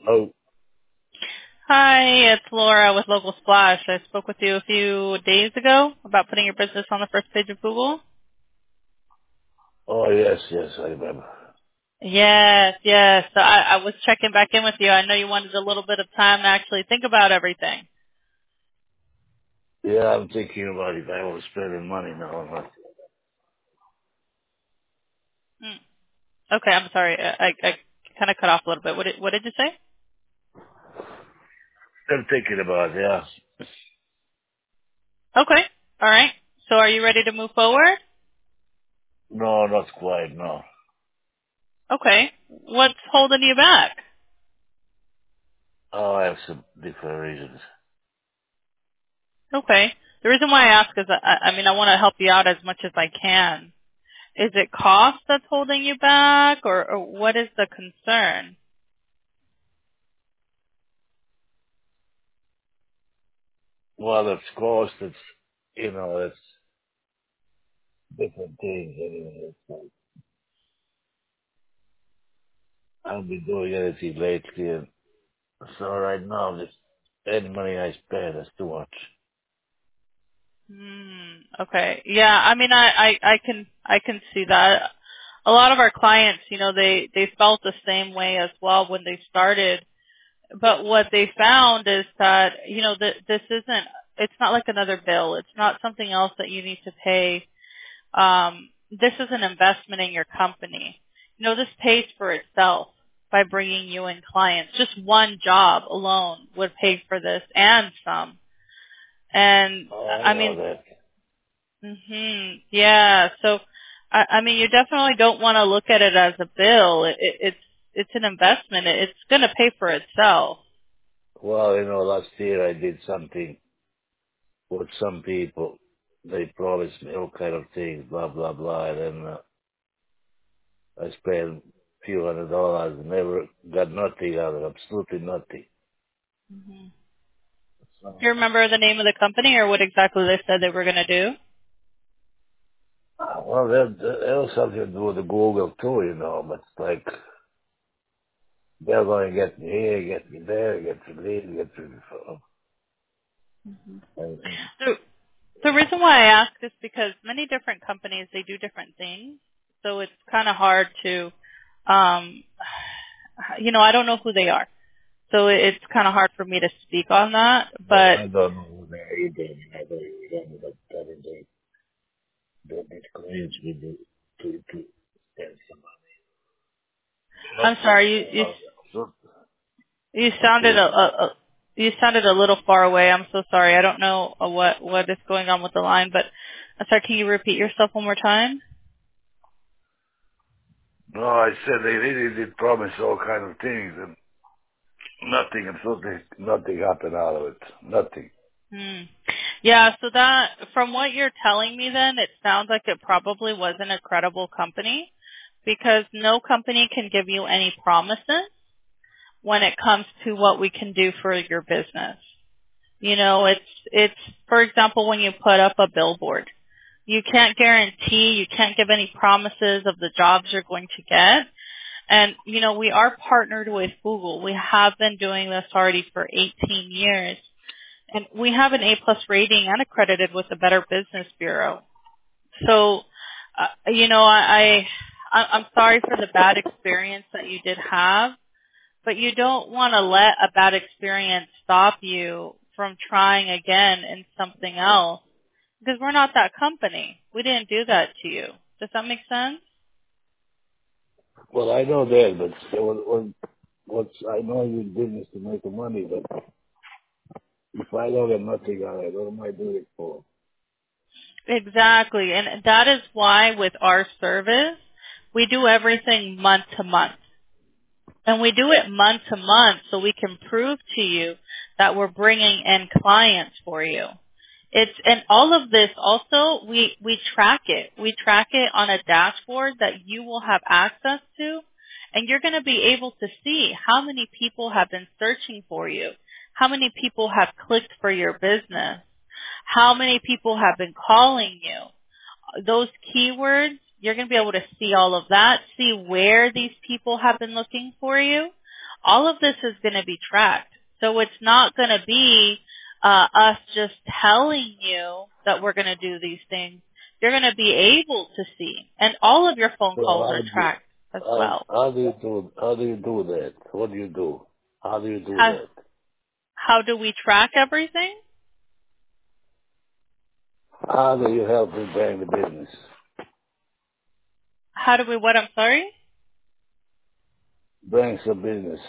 Oh, Hi, it's Laura with Local Splash. I spoke with you a few days ago about putting your business on the first page of Google. oh yes, yes, I remember. Yes. So I was checking back in with you. I know you wanted a little bit of time to actually think about everything. Yeah, I'm thinking about if I was spending money now or not. Hmm. Okay, I'm sorry. I kind of cut off a little bit. What did you say? I'm thinking about, yeah. Okay. All right. So are you ready to move forward? No, not quite, no. Okay. What's holding you back? Oh, I have some different reasons. Okay. The reason why I ask is I mean I want to help you out as much as I can. Is it cost that's holding you back, or what is the concern? Well, it's cost, it's, it's different things anyway. It's like, I haven't been doing anything lately, and so right now, just any money I spend is too much. Okay. Yeah, I mean, I can see that. A lot of our clients, they felt the same way as well when they started. But what they found is that, that this isn't, it's not like another bill. It's not something else that you need to pay. This is an investment in your company. This pays for itself by bringing you in clients. Just one job alone would pay for this and some. And Oh, I I know mean, that. yeah. So, I mean, you definitely don't want to look at it as a bill. It's an investment. It's going to pay for itself. Well, last year I did something with some people. They promised me all kind of things, blah, blah, blah, and then I spent a few $100 and never got nothing out of it, absolutely nothing. Do you remember the name of the company or what exactly they said they were going to do? Well, there was something to do with the Google too, but it's like they're going to get me here, get me there, get me there, get me from. And The reason why I ask is because many different companies, they do different things. So it's kind of hard to, um, I don't know who they are. So it's kind of hard for me to speak on that. well, But I don't know who they are either. I don't remember that they convinced me to send somebody. Not I'm sorry, so, you I sounded said, you sounded a little far away. I'm so sorry. I don't know what is going on with the line, but I'm sorry. Can you repeat yourself one more time? no, I said they really did promise all kind of things and nothing, absolutely nothing happened out of it. Nothing. Hmm. Yeah, so that, from what you're telling me then, it sounds like it probably wasn't a credible company because no company can give you any promises when it comes to what we can do for your business. It's, for example, when you put up a billboard, you can't guarantee, you can't give any promises of the jobs you're going to get. And, we are partnered with Google. We have been doing this already for 18 years. And we have an A-plus rating and accredited with the Better Business Bureau. So, I'm sorry for the bad experience that you did have, but you don't want to let a bad experience stop you from trying again in something else because we're not that company. We didn't do that to you. Does that make sense? Well, I know that, but what's I know you're in business to make the money, but if I don't get nothing out of it, what am I doing it for? Exactly. And that is why with our service, we do everything month to month. And we do it month to month so we can prove to you that we're bringing in clients for you. And all of this also, we track it. We track it on a dashboard that you will have access to, and you're going to be able to see how many people have been searching for you, how many people have clicked for your business, how many people have been calling you, those keywords, you're going to be able to see all of that, see where these people have been looking for you. all of this is going to be tracked. So it's not going to be us just telling you that we're going to do these things. You're going to be able to see. And all of your phone So calls are tracked as well. how do you do that? What do you do? How do you do How, that? how do we track everything? How do you help me bring the business? How do we, what, I'm sorry? Bring some business.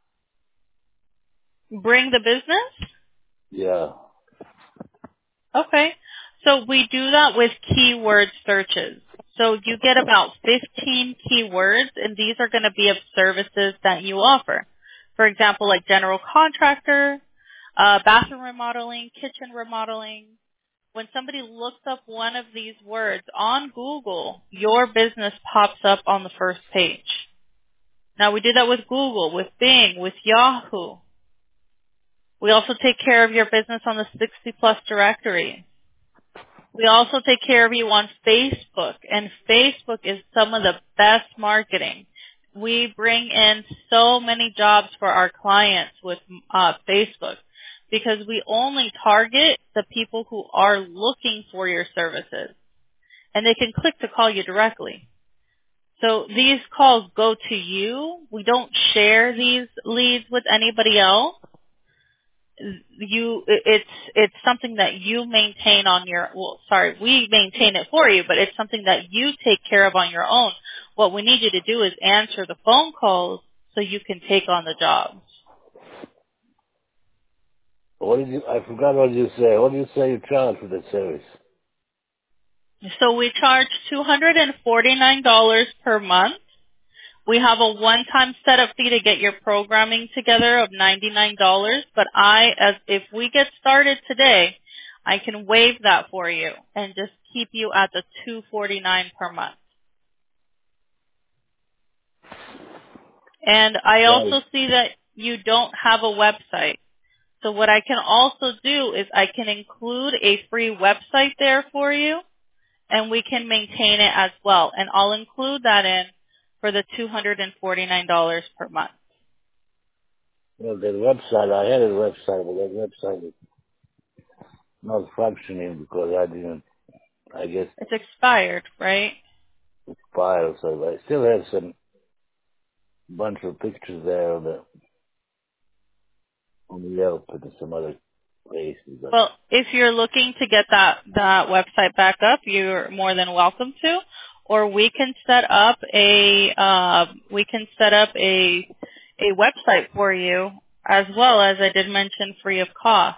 Bring the business? Yeah. Okay. So we do that with keyword searches. So you get about 15 keywords, and these are going to be of services that you offer. For example, like general contractor, bathroom remodeling, kitchen remodeling. When somebody looks up one of these words on Google, your business pops up on the first page. Now we do that with Google, with Bing, with Yahoo. We also take care of your business on the 60 plus directory. We also take care of you on Facebook, and Facebook is some of the best marketing. We bring in so many jobs for our clients with Facebook because we only target the people who are looking for your services, and they can click to call you directly. So these calls go to you. We don't share these leads with anybody else. It's something that you maintain on your, we maintain it for you, but it's something that you take care of on your own. What we need you to do is answer the phone calls so you can take on the jobs. I forgot what you say. What do you say you charge for that service? So we charge $249 per month. We have a one-time setup fee to get your programming together of $99, but if we get started today, I can waive that for you and just keep you at the $249 per month. And I Right. also see that you don't have a website. So what I can also do is I can include a free website there for you, and we can maintain it as well. And I'll include that in for the $249 per month. Well, the website, I had a website, but that website is not functioning because I guess, It's expired, right? file. So I still have some bunch of pictures there on the Yelp and some other places. But Well, if you're looking to get that website back up, you're more than welcome to. Or we can set up a website for you as well, as I did mention, free of cost.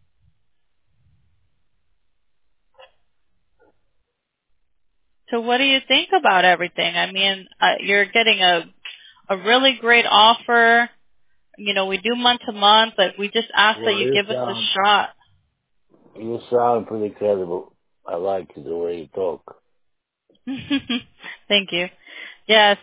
So what do you think about everything? I mean, you're getting a really great offer. You know, we do month to month, but we just ask that well, you give us a shot. you sound pretty credible. I like the way you talk. Thank you. Yes,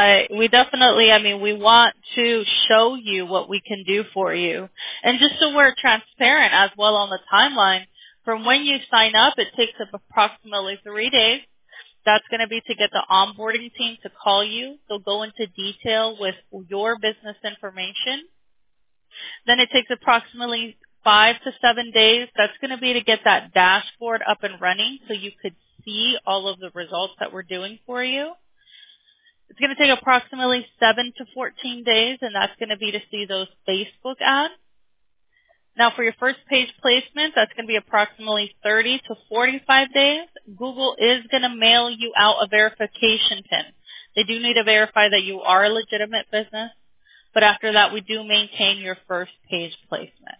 we want to show you what we can do for you. And just so we're transparent as well on the timeline, from when you sign up, it takes up approximately 3 days. That's going to be to get the onboarding team to call you. They'll go into detail with your business information. Then it takes approximately 5 to 7 days. That's going to be to get that dashboard up and running so you could see all of the results that we're doing for you. It's going to take approximately 7 to 14 days, and that's going to be to see those Facebook ads. Now, for your first page placement, that's going to be approximately 30 to 45 days. Google is going to mail you out a verification pin. They do need to verify that you are a legitimate business, but after that, we do maintain your first page placement.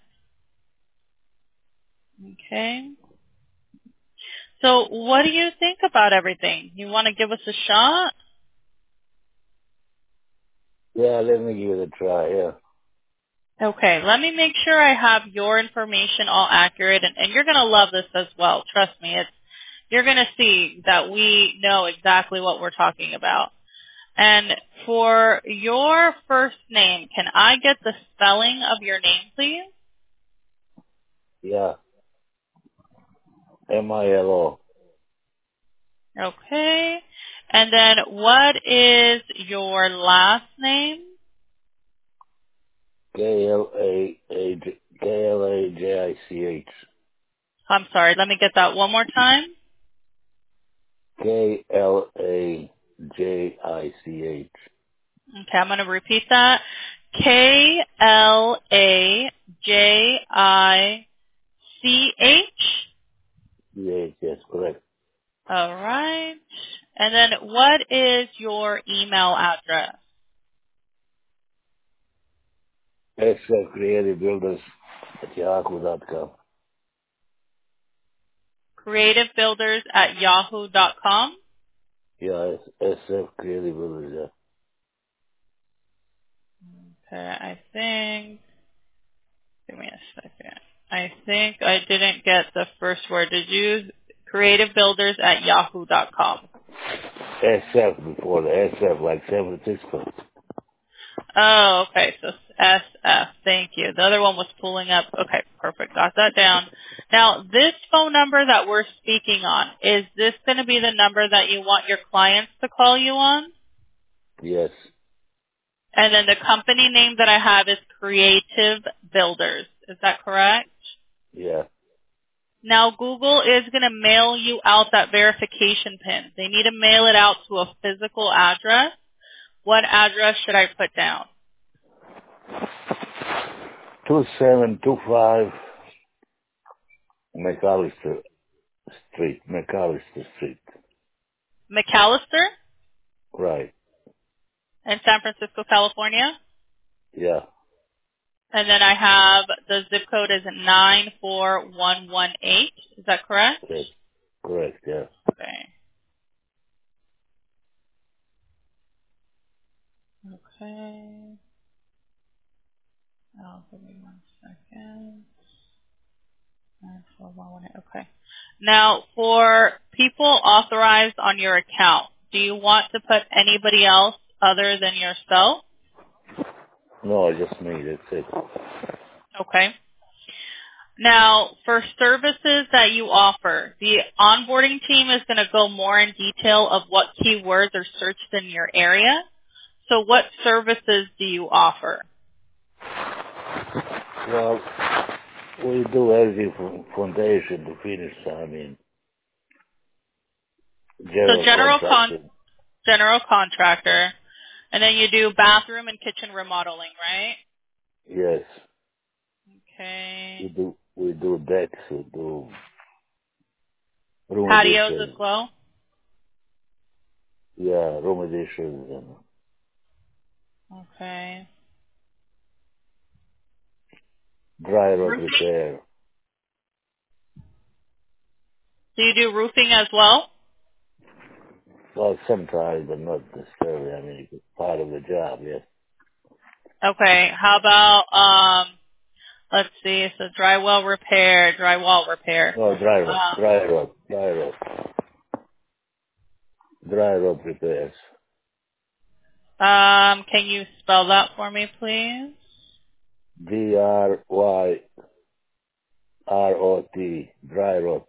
Okay. So what do you think about everything? You want to give us a shot? Yeah, let me give it a try. Yeah. Okay, let me make sure I have your information all accurate, and you're going to love this as well. Trust me, you're going to see that we know exactly what we're talking about. And for your first name, can I get the spelling of your name, please? Yeah. Milo. Okay. And then what is your last name? K-L-A-J-I-C-H. I'm sorry, let me get that one more time. K-L-A-J-I-C-H. Okay, I'm going to repeat that. K-L-A-J-I-C-H. C-H, yes, correct. All right. And then what is your email address? SF Creative Builders at yahoo.com. Creativebuilders@yahoo.com. Yeah, SF Creative Builders, yeah. Okay, give me a second. I think I didn't get the first word. Did you? Creativebuilders@yahoo.com. SF before the SF, like San Francisco. Oh, okay. So SF. Thank you. The other one was pulling up. Okay, perfect. Got that down. Now, this phone number that we're speaking on, is this going to be the number that you want your clients to call you on? Yes, And then the company name that I have is Creative Builders. Is that correct? yeah. Now, Google is going to mail you out that verification pin. They need to mail it out to a physical address. What address should I put down? 2725 McAllister Street. McAllister Right, in San Francisco, California. yeah. And then I have the zip code is 94118. Is that correct? Yes, correct, yeah. Okay. Okay. Oh, give me 1 second. 94118. Okay. Now, for people authorized on your account, do you want to put anybody else other than yourself? No, just me, that's it. Okay. Now, for services that you offer, the onboarding team is going to go more in detail of what keywords are searched in your area. So what services do you offer? Well, we do everything from foundation to finish, I mean, So general contracting. general contractor, and then you do bathroom and kitchen remodeling, right? Yes, Okay. we do decks, we do room Patios as additions, well? yeah, room additions and Okay. dry rod Roofing? repair. Do you do roofing as well? Well, sometimes, but not necessarily. I mean, it's part of the job, yes. Okay. How about, let's see, so drywall repair, drywall repair. No, Uh, dry rod repairs. can you spell that for me, please? DRYROT, dry rot.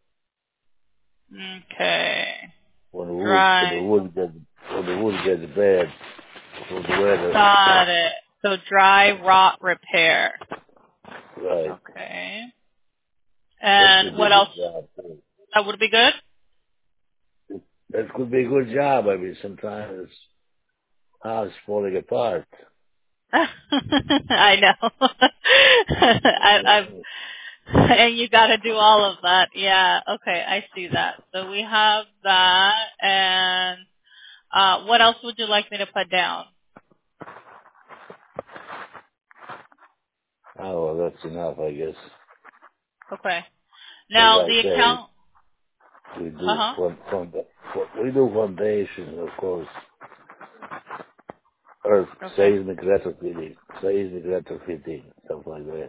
Okay. When Dry. the wood gets bad from the weather, Got it. So dry rot repair. right? Okay. That could And be a what else? good job too. That would be good? That could be a good job. I mean, sometimes it's house falling apart. I know. I've and you got to do all of that. Yeah. Okay, I see that. So we have that, and what else would you like me to put down? Oh, well, that's enough, I guess. Okay. As Now I the say, account. we Uh do huh. we do foundations, of course, earth Okay. seismic retrofitting, stuff like that.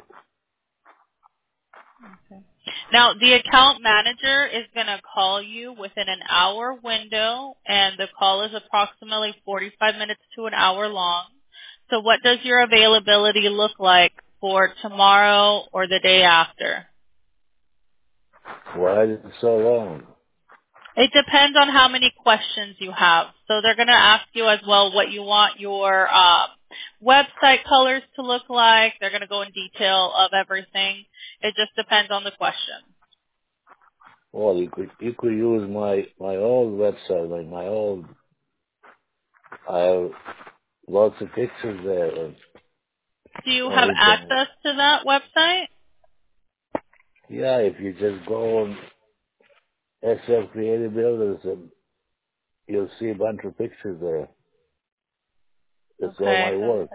Okay. Now, the account manager is going to call you within an hour window, and the call is approximately 45 minutes to an hour long. So what does your availability look like for tomorrow or the day after? Why is it so long? It depends on how many questions you have. So they're going to ask you as well what you want your website colors to look like. They're going to go in detail of everything. It just depends on the question. Well, you could use my old website, like my old. I have lots of pictures there and Do you have everything. access to that website? Yeah, if you just go on SF Creative Builders, and you'll see a bunch of pictures there. It's all Okay. my work.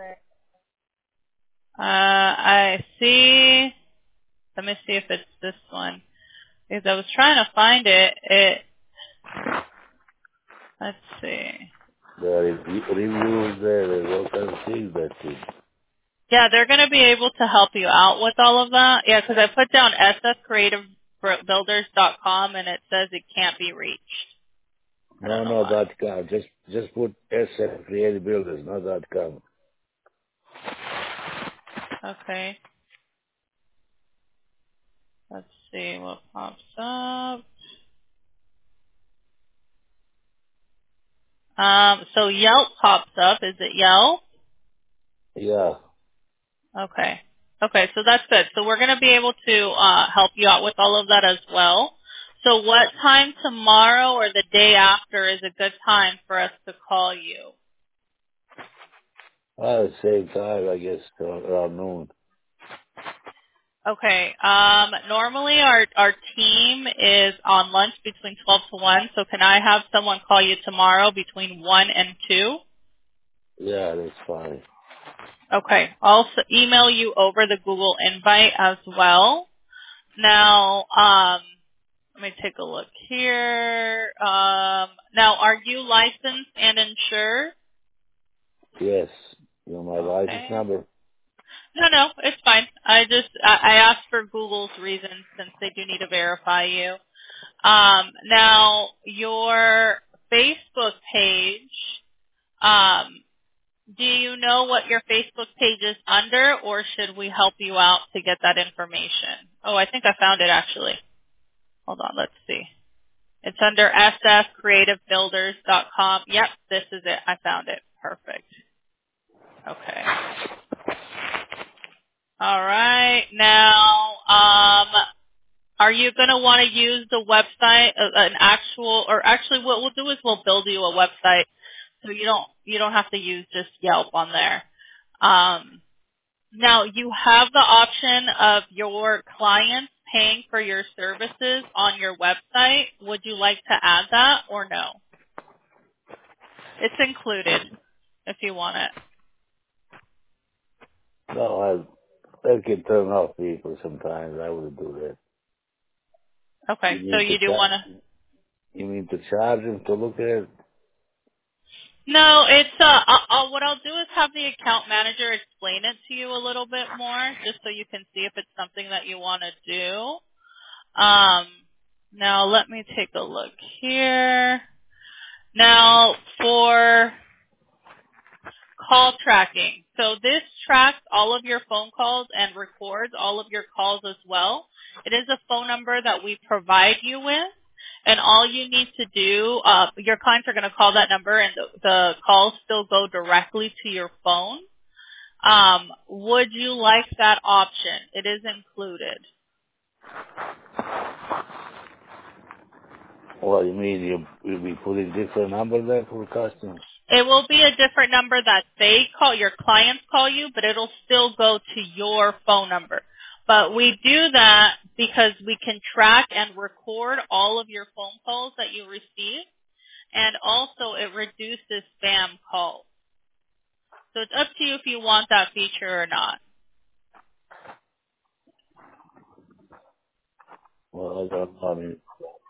I see. Let me see if it's this one. Because I was trying to find it. Let's see. There are reviews there. There's all kinds of things that you. Yeah, they're going to be able to help you out with all of that. Yeah, because I put down sfcreativebuilders.com and it says it can't be reached. I don't know No, why. .com. Just put SF Creative Builders, not .com. Okay. Let's see what pops up. So Yelp pops up. Is it Yelp? Yeah. Okay. Okay, so that's good. So we're going to be able to help you out with all of that as well. So what time tomorrow or the day after is a good time for us to call you? At the same time, I guess, around noon. Okay. Normally our team is on lunch between 12 to 1, so can I have someone call you tomorrow between 1 and 2? Yeah, that's fine. Okay. I'll email you over the Google invite as well. Now, let me take a look here. Now, are you licensed and insured? Yes. You know my license Okay. number? No, it's fine. I asked for Google's reasons since they do need to verify you. Now, your Facebook page, um, do you know what your Facebook page is under, or should we help you out to get that information? Oh, I think I found it actually. Hold on, let's see. It's under sfcreativebuilders.com. Yep, this is it. I found it. Perfect. Okay. All right. Now, are you going to want to use the website, an actual, or actually what we'll do is we'll build you a website so you don't have to use just Yelp on there. Now you have the option of your clients paying for your services on your website. Would you like to add that or no? It's included if you want it. No, I can turn off people sometimes. I would do that. Okay, You so mean to you do want to. you mean to charge them to look at it? No, it's what I'll do is have the account manager explain it to you a little bit more, just so you can see if it's something that you want to do. Now let me take a look here. Now for call tracking. So this tracks all of your phone calls and records all of your calls as well. It is a phone number that we provide you with. And all you need to do, your clients are going to call that number and the calls still go directly to your phone. Would you like that option? It is included. Well, you mean you'll be putting different number there for customers? It will be a different number that they call, your clients call you, but it'll still go to your phone number. But we do that because we can track and record all of your phone calls that you receive, and also it reduces spam calls. So it's up to you if you want that feature or not. Well, I don't know. I mean,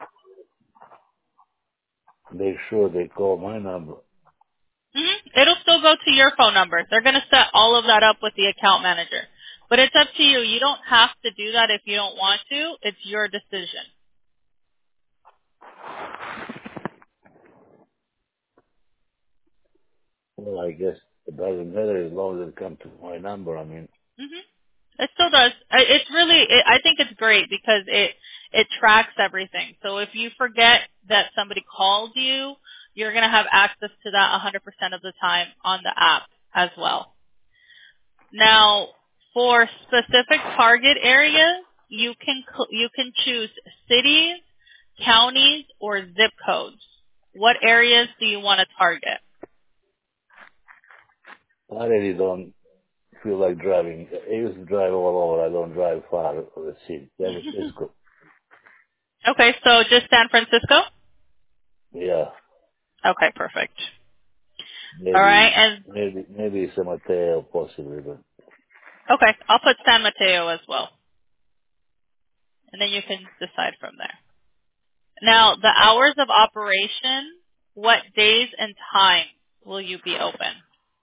make sure they call my number. It'll still go to your phone number. They're going to set all of that up with the account manager. But it's up to you. You don't have to do that if you don't want to. It's your decision. Well, I guess it doesn't matter as long as it comes to my number. I mean, hmm It still does. It's really, I think it's great because it tracks everything. So if you forget that somebody called you, you're going to have access to that 100% of the time on the app as well. Now, for specific target areas, you can choose cities, counties, or zip codes. What areas do you want to target? I really don't feel like driving. I used to drive all over. I don't drive far of the city. San Francisco. Okay, so just San Francisco? Yeah. Okay, perfect. All right, Maybe, and maybe San Mateo possibly, but okay, I'll put San Mateo as well, and then you can decide from there. Now, the hours of operation, what days and times will you be open?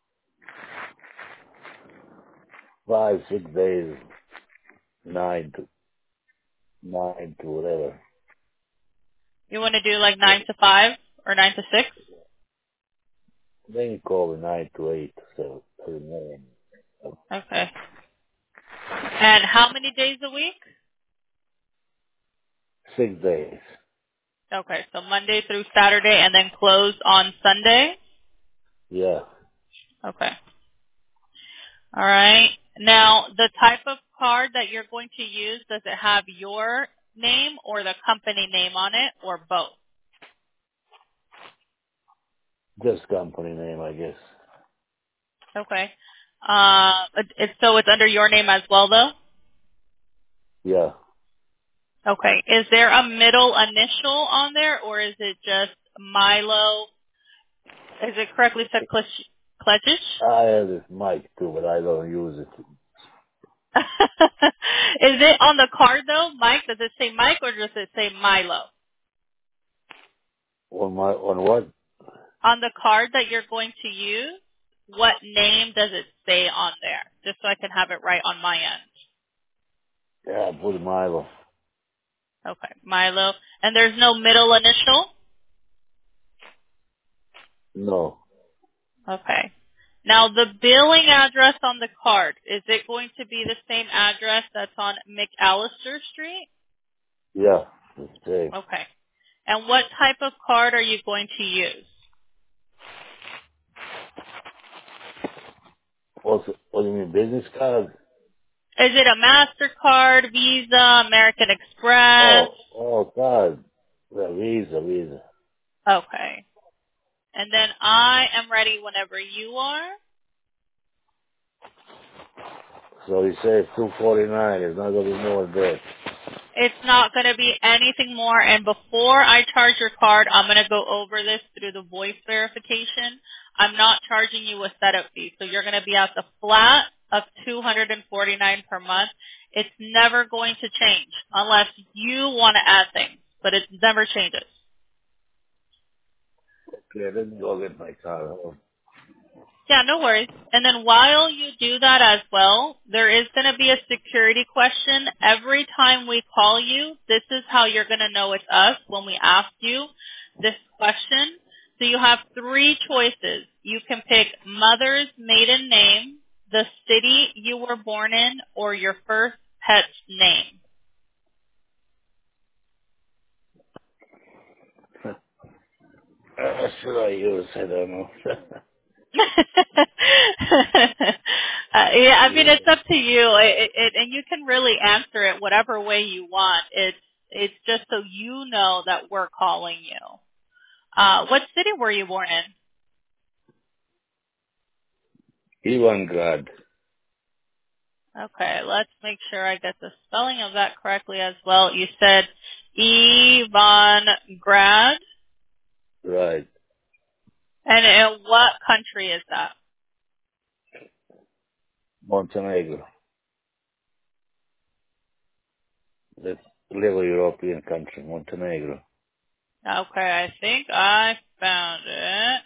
5, 6 days, nine to whatever. You want to do like 9 to 5 or 9 to 6? Then you call it 9 to 8, so doesn't matter. Okay. And how many days a week? 6 days. Okay, so Monday through Saturday and then close on Sunday? Yeah. Okay. All right. Now, the type of card that you're going to use, does it have your name or the company name on it or both? Just company name, I guess. Okay. So it's under your name as well, though? Yeah. Okay. Is there a middle initial on there, or is it just Milo? Is it correctly said Klejish? I have this mic too, but I don't use it. Is it on the card though, Mike? Does it say Mike or does it say Milo? On what? On the card that you're going to use, what name does it say on there? Just so I can have it right on my end. Yeah, put Milo. Okay, Milo. And there's no middle initial? No. Okay. Now the billing address on the card, is it going to be the same address that's on McAllister Street? Yeah. It's safe. Okay. And what type of card are you going to use? What do you mean, business card? Is it a MasterCard, Visa, American Express? Card. Yeah, Visa. Okay. And then I am ready whenever you are. So he says 249. It's not gonna be more than that. It's not going to be anything more. And before I charge your card, I'm going to go over this through the voice verification. I'm not charging you a setup fee. So you're going to be at the flat of $249 per month. It's never going to change unless you want to add things, but it never changes. Okay, let me go get my car. Yeah, no worries. And then while you do that as well, there is going to be a security question. Every time we call you, this is how you're going to know it's us when we ask you this question. So you have three choices. You can pick mother's maiden name, the city you were born in, or your first pet's name. What should I use? I don't know. Yeah, I mean, Yeah. it's up to you, and you can really answer it whatever way you want. It's just so you know that we're calling you. What city were you born in? Ivangrad. Okay, let's make sure I get the spelling of that correctly as well. You said Ivangrad, Right. and in what country is that? Montenegro. That's little European country, Montenegro. Okay, I think I found it.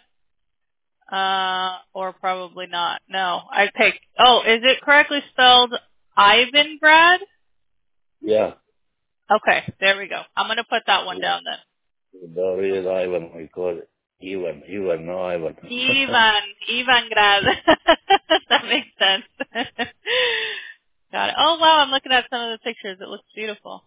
Or probably not. No, I picked. Oh, is it correctly spelled Ivangrad? Yeah. Okay, there we go. I'm gonna put that one down then. The real Ivan, we call it. Ivan, no Ivan. Ivangrad. That makes sense. Got it. Oh wow, I'm looking at some of the pictures. It looks beautiful.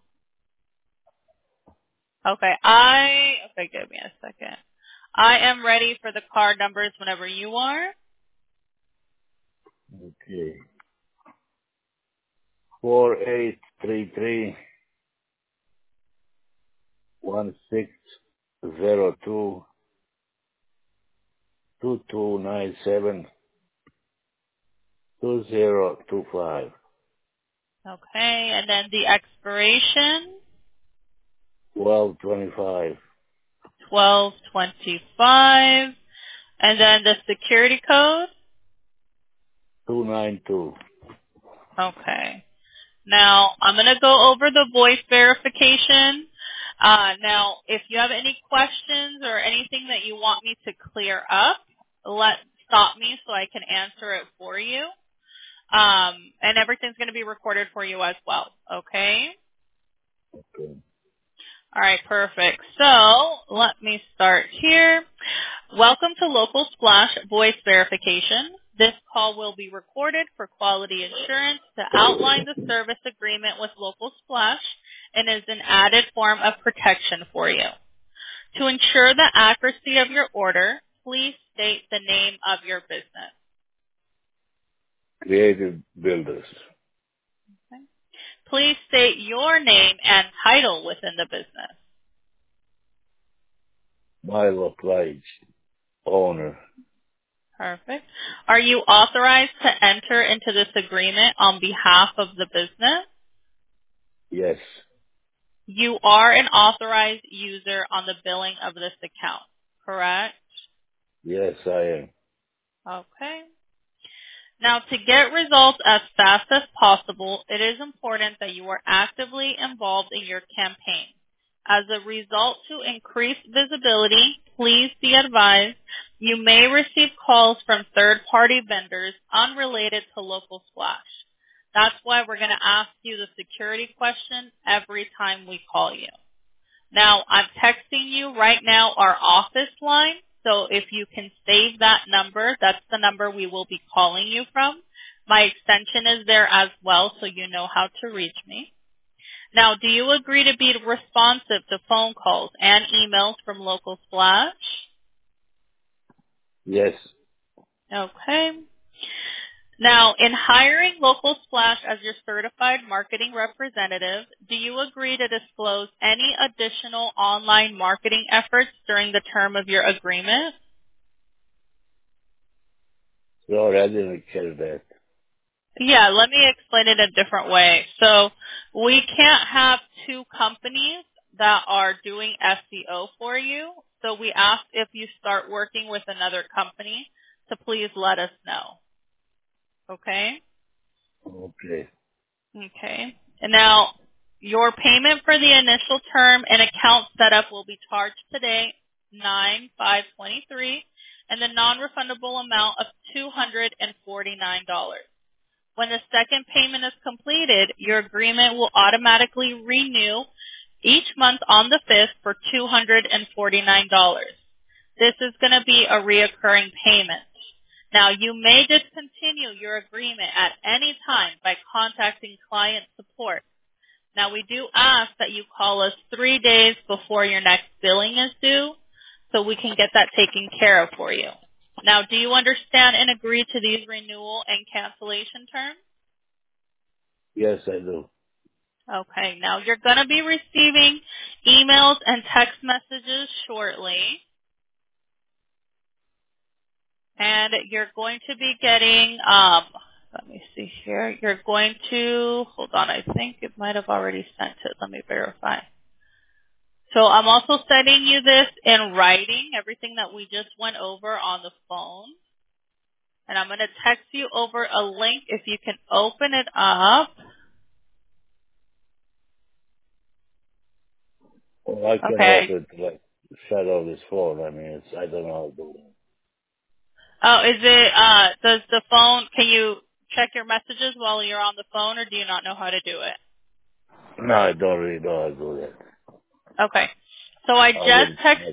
Okay, okay, give me a second. I am ready for the card numbers whenever you are. Okay. 4833 1602 2297 2025 Okay, and then the expiration, 1225 12/25, and then the security code. 292. Okay. Now, I'm going to go over the voice verification. Now, if you have any questions or anything that you want me to clear up, stop me so I can answer it for you. And everything's going to be recorded for you as well. Okay? Okay. All right, perfect. So let me start here. Welcome to Local Splash Voice Verification. This call will be recorded for quality assurance to outline the service agreement with Local Splash and is an added form of protection for you. To ensure the accuracy of your order, please state the name of your business. Creative Builders. Okay. Please state your name and title within the business. Milo Pledge. Owner. Perfect. Are you authorized to enter into this agreement on behalf of the business? Yes. You are an authorized user on the billing of this account, correct? Yes, I am. Okay. Now, to get results as fast as possible, it is important that you are actively involved in your campaign. As a result, to increase visibility, please be advised you may receive calls from third-party vendors unrelated to Local Splash. That's why we're going to ask you the security question every time we call you. Now, I'm texting you right now our office line, so if you can save that number, that's the number we will be calling you from. My extension is there as well, so you know how to reach me. Now, do you agree to be responsive to phone calls and emails from Local Splash? Yes. Okay. Now, in hiring Local Splash as your certified marketing representative, do you agree to disclose any additional online marketing efforts during the term of your agreement? Sorry, I didn't catch that. Yeah, let me explain it a different way. So we can't have two companies that are doing SEO for you. So we ask if you start working with another company to please let us know. Okay? Okay. Okay. And now, your payment for the initial term and account setup will be charged today, 9/5/23, and the non-refundable amount of $249. When the second payment is completed, your agreement will automatically renew each month on the 5th for $249. This is going to be a reoccurring payment. Now, you may discontinue your agreement at any time by contacting client support. Now, we do ask that you call us 3 days before your next billing is due so we can get that taken care of for you. Now, do you understand and agree to these renewal and cancellation terms? Yes, I do. Okay. Now, you're going to be receiving emails and text messages shortly. And you're going to be getting, let me see here. You're going to, hold on, I think it might have already sent it. Let me verify. So I'm also sending you this in writing, everything that we just went over on the phone. And I'm going to text you over a link if you can open it up. Well, I can Okay. open it like shut off this phone. I mean, I don't know how to do it. Oh, is it, does the phone, can you check your messages while you're on the phone or do you not know how to do it? No, I don't really know how to do that. Okay. So I I'll just get text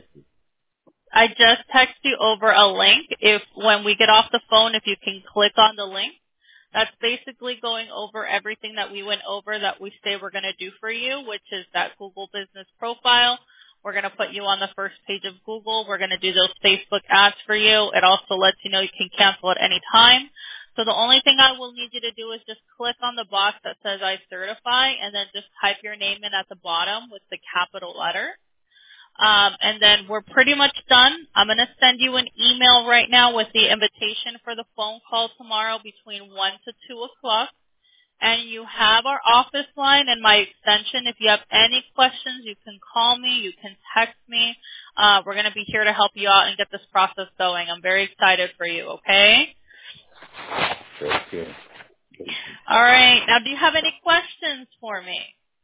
you over a link. If when we get off the phone, if you can click on the link, that's basically going over everything that we went over that we say we're going to do for you, which is that Google business profile. We're going to put you on the first page of Google. We're going to do those Facebook ads for you. It also lets you know you can cancel at any time. So the only thing I will need you to do is just click on the box that says I certify and then just type your name in at the bottom with the capital letter. And then we're pretty much done. I'm going to send you an email right now with the invitation for the phone call tomorrow between 1 to 2 o'clock. And you have our office line and my extension. If you have any questions, you can call me. You can text me. We're going to be here to help you out and get this process going. I'm very excited for you, okay? Thank you. All right. Now, do you have any questions for me?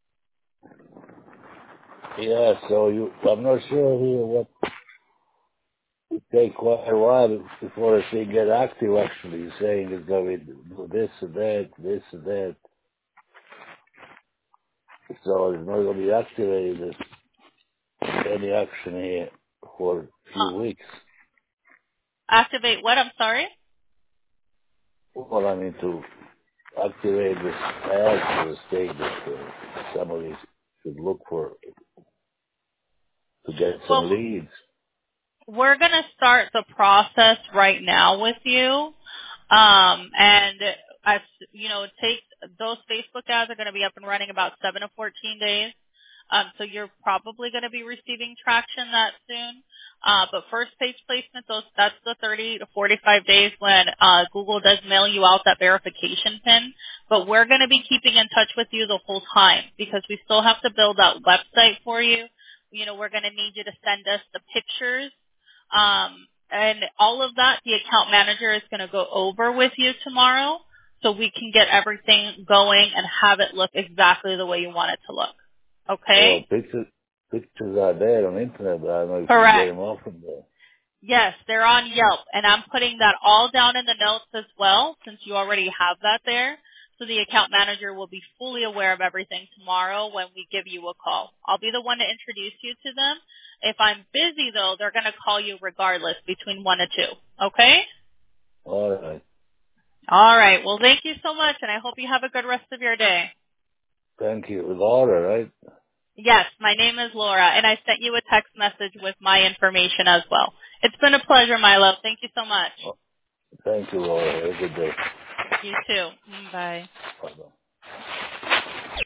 Yeah, so I'm not sure here what it take quite a while before the thing get active actually. You're saying it's going to do this and that, this and that. So it's not going to be activated any action here for a few weeks. Activate what? I'm sorry? Well, I mean to activate this ad for the state that somebody should look for to get some Well, leads. we're going to start the process right now with you. And as you know, it takes those Facebook ads are going to be up and running about 7 to 14 days. So you're probably going to be receiving traction that soon. But first page placement, that's the 30 to 45 days when Google does mail you out that verification pin. But we're going to be keeping in touch with you the whole time because we still have to build that website for you. You know, we're going to need you to send us the pictures. And all of that, the account manager is going to go over with you tomorrow so we can get everything going and have it look exactly the way you want it to look. Well, Okay? pictures are there on the internet, but I don't know if you can get Correct. them off from there. Yes, they're on Yelp, and I'm putting that all down in the notes as well since you already have that there. So the account manager will be fully aware of everything tomorrow when we give you a call. I'll be the one to introduce you to them. If I'm busy, though, they're going to call you regardless between 1 and 2. Okay? All right. All right. Well, thank you so much, and I hope you have a good rest of your day. Thank you. With Laura, right? Yes, my name is Laura, and I sent you a text message with my information as well. It's been a pleasure, my love. Thank you so much. Oh, thank you, Laura. Have a good day. You too. Bye. Bye-bye.